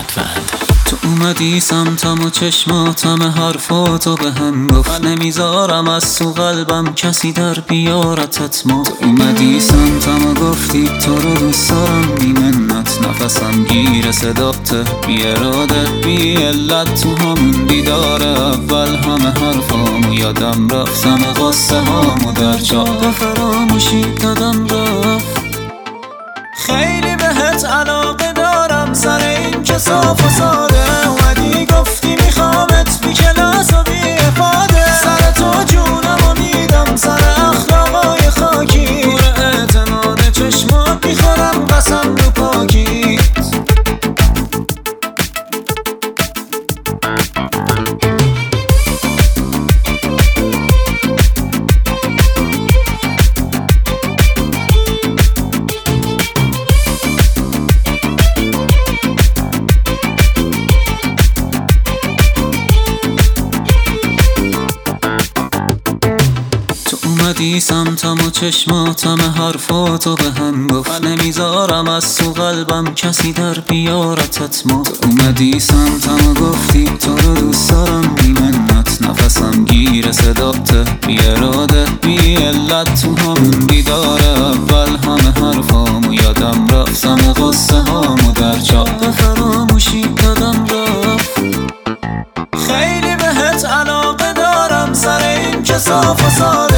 تو اومدی سمتم و چشماتم حرفاتو به هم گفت نمیذارم از تو قلبم کسی در بیارتت ما. تو اومدی سمتم و گفتی تو رو دوست دارم بی منت، نفسم گیر صداته بی اراده بی علت. تو همون دیدار اول همه حرفامو یادم رفتم غصه هامو در چاه فراموشی دادم رفت. خیلی بهت علاقه دارم سر این که صاف و ساده اومدی گفتی میخوامت بی کلاس و بی افاده. سر تو جونمو میدم سر اخلاقای خاکی، پور اعتماد چشمات میخورم قسم رو پاکیت. اومدی سمتم و چشماتم حرفاتو به هم گفت نمیذارم از تو قلبم کسی در بیارتت ما. تو اومدی سمتم و گفتی تو رو دوست دارم بی منت، نفسم گیر صداته بی اراده بی علت. تو همون دیدار اول همه حرفامو یادم رفتم غصه هامو در چاه فراموشی دادم رفت. خیلی بهت علاقه دارم سر این که صاف و ساده